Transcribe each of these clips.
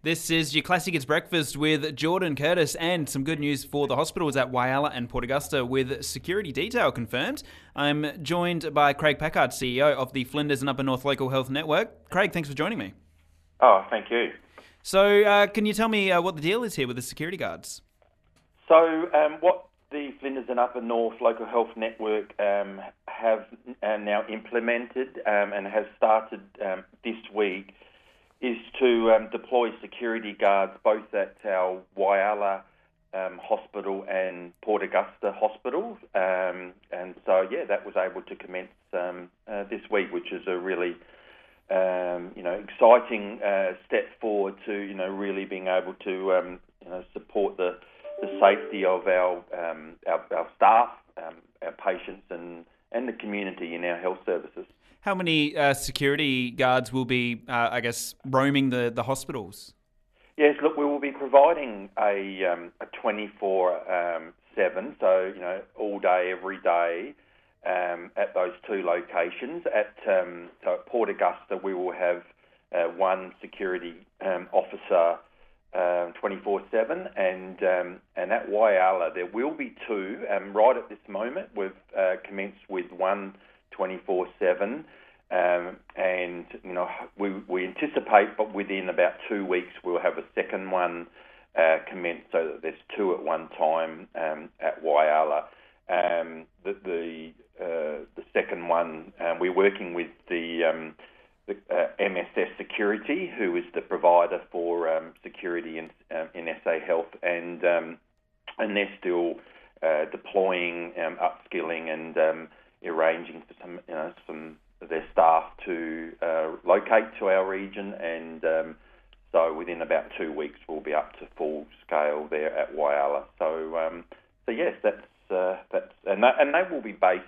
This is your Classic It's Breakfast with Jordan Curtis, and some good news for the hospitals at Whyalla and Port Augusta with security detail confirmed. I'm joined by Craig Packard, CEO of the Flinders and Upper North Local Health Network. Craig, thanks for joining me. Oh, thank you. So can you tell me what the deal is here with the security guards? So what the Flinders and Upper North Local Health Network have now implemented and has started this week is to deploy security guards both at our Whyalla Hospital and Port Augusta Hospital. And so, that was able to commence this week, which is a really exciting step forward to, really being able to, support the safety of our staff, our patients and the community in our health services. How many security guards will be, roaming the hospitals? Yes, look, we will be providing a 24/7, so all day, every day, at those two locations. So at Port Augusta, we will have one security officer 24/7, and at Whyalla there will be two. Right at this moment, we've commenced with one 24/7, and we anticipate, but within about 2 weeks we'll have a second one commence, so that there's two at one time at Whyalla. The second one, we're working with the MSS Security, who is the provider for security in SA Health, and they're still deploying, upskilling, and arranging for some of their staff to locate to our region, and so within about 2 weeks we'll be up to full scale there at Whyalla. So yes, that's and they will be based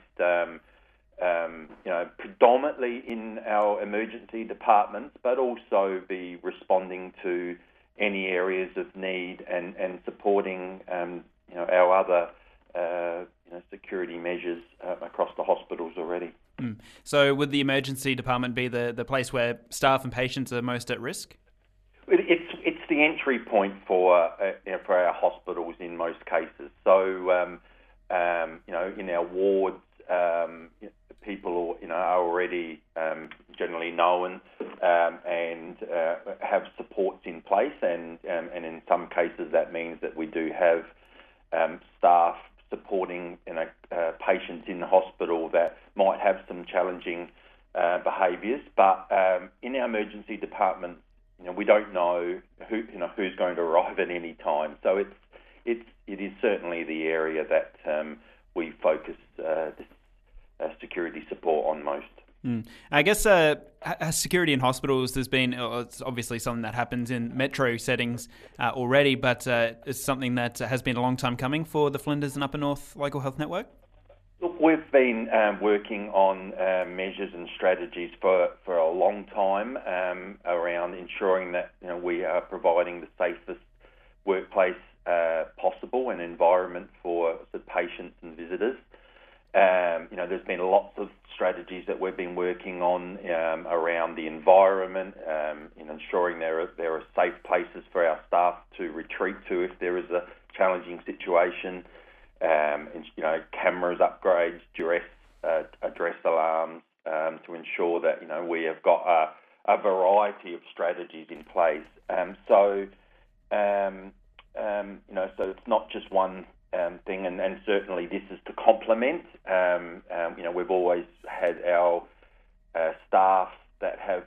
predominantly in our emergency departments, but also be responding to any areas of need and supporting our other security measures across the hospitals already. So would the emergency department be the place where staff and patients are most at risk? It's the entry point for our hospitals in most cases. So in our wards, people are already generally known and have supports in place, and in some cases that means that we do have staff supporting patients in the hospital that might have some challenging behaviours. But in our emergency department, we don't know who's going to arrive at any time. So it is certainly the area that we focus this security support on most. I guess security in hospitals, there's been, it's obviously something that happens in metro settings already, but it's something that has been a long time coming for the Flinders and Upper North Local Health Network. Look, we've been working on measures and strategies for a long time around ensuring that we are providing the safest workplace possible and environment for the patients and visitors. There's been lots of strategies that we've been working on around the environment, in ensuring there are safe places for our staff to retreat to if there is a challenging situation. Cameras upgrades, address alarms, to ensure that we have got a variety of strategies in place. So it's not just one thing, and certainly this is to complement. We've always had our staff that have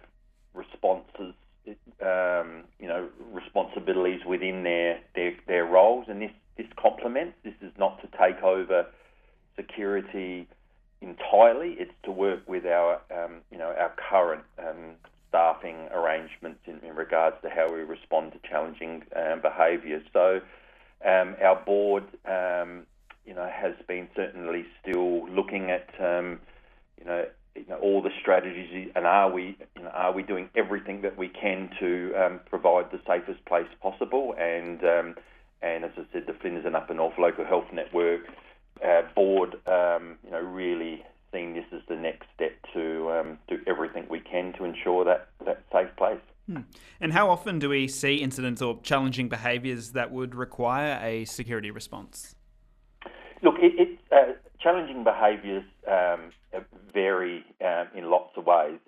responsibilities within their roles, and this complements. This is not to take over security entirely. It's to work with our current staffing arrangements in regards to how we respond to challenging behaviours. So our board, has been certainly still looking at, all the strategies, and are we doing everything that we can to provide the safest place possible? And as I said, the Flinders and Upper North Local Health Network board, really seeing this as the next step to do everything we can to ensure that safe place. And how often do we see incidents or challenging behaviours that would require a security response? Look, challenging behaviours vary in lots of ways.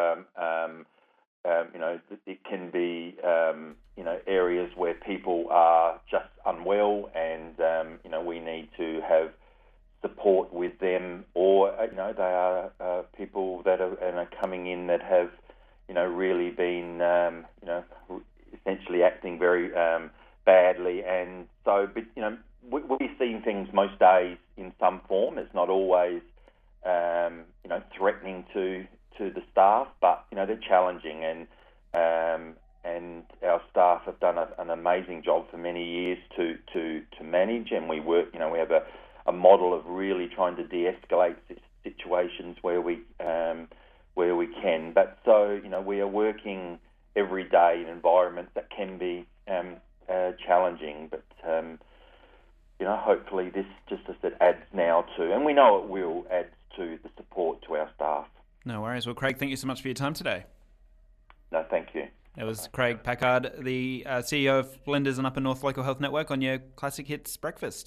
It can be areas where people are just unwell, and we need to have support with them, or they are people that are coming in that have really been essentially acting very badly, and so we're seeing things most days in some form. It's not always threatening to the staff, but they're challenging, and our staff have done an amazing job for many years to manage, and we work. We have a model of really trying to de-escalate situations where we can. But so we are working every day in environments that can be challenging, but hopefully this just as it adds now to, and we know it will add to the support to our staff. No worries. Well, Craig, thank you so much for your time today. No, thank you. It was Craig Packard, the CEO of Flinders and Upper North Local Health Network, on your Classic Hits Breakfast.